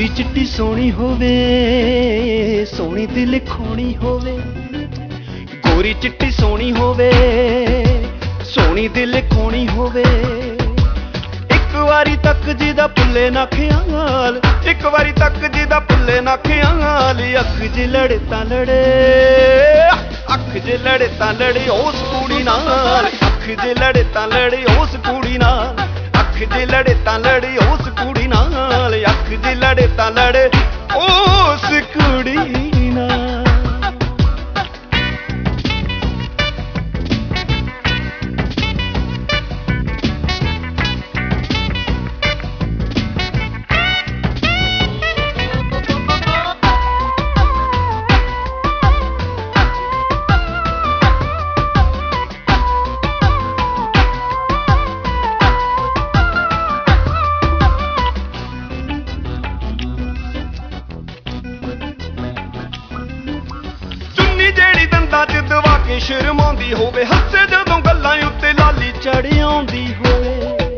गोरी चिट्टी सोहनी होवे, सोहनी दिल खोनी होवे। गोरी चिट्टी सोहनी होवे, सोहनी दिल खोनी होवे। एक वारी तक जिदा पुल्ले ना ख्याल, एक वारी तक जिदा पुल्ले ना ख्याल। अख जे लड़े तां लड़े, अख जे लड़े तां लड़े उस कुड़ी नाल। अख जे लड़े तां लड़े उस कुड़ी नाल। अख जे लड़े तां लड़े उस कुड़ी नाल। अख जे लड़े तां लड़े उस कुड़ी नाल। ਜਿਹੜੀ ਦੰਦਾਂ 'ਚ ਦਵਾ ਕੇ ਸ਼ਰਮਾਉਂਦੀ ਹੋਵੇ, ਹੱਸੇ ਜਦੋਂ ਗੱਲਾਂ ਉੱਤੇ ਲਾਲੀ ਚੜ ਆਉਂਦੀ ਹੋਵੇ।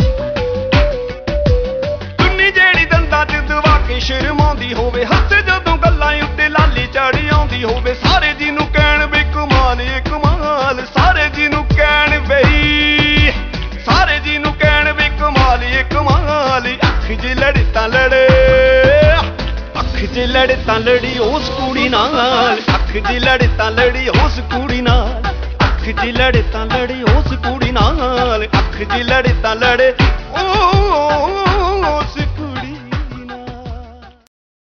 ਚੁੰਨੀ ਜਿਹੜੀ ਦੰਦਾਂ 'ਚ ਦਵਾ ਕੇ ਸ਼ਰਮਾਉਂਦੀ ਹੋਵੇ, ਹੱਸੇ ਜਦੋਂ ਗੱਲਾਂ ਉੱਤੇ ਲਾਲੀ ਚੜ ਆਉਂਦੀ ਹੋਵੇ। ਸਾਰੇ ਜੀ ਨੂੰ ਕਹਿਣ ਵੇ ਕਮਾਲ ਏ ਕਮਾਲ, ਸਾਰੇ ਜੀ ਨੂੰ ਕਹਿਣ ਬਈ, ਸਾਰੇ ਜੀ ਨੂੰ ਕਹਿਣ ਵੇ ਕਮਾਲ ਏ ਕਮਾਲ। ਅੱਖ ਜੇ ਲੜੇ ਤਾਂ ਲੜੇ, ਅੱਖ ਜੇ ਲੜੇ ਤਾਂ ਲੜੀ ਉਸ ਕੁੜੀ ਨਾਲ। ਅੱਖ ਜੇ ਲੜੇ ਤਾਂ ਲੜੀ ਉਸ ਕੁੜੀ ਨਾਲ। ਅੱਖ ਜੇ ਲੜੇ ਤਾਂ ਲੜੀ ਉਸ ਕੁੜੀ ਨਾਲ। ਅੱਖ ਜੇ ਲੜੇ ਤਾਂ ਲੜੇ ਉਸ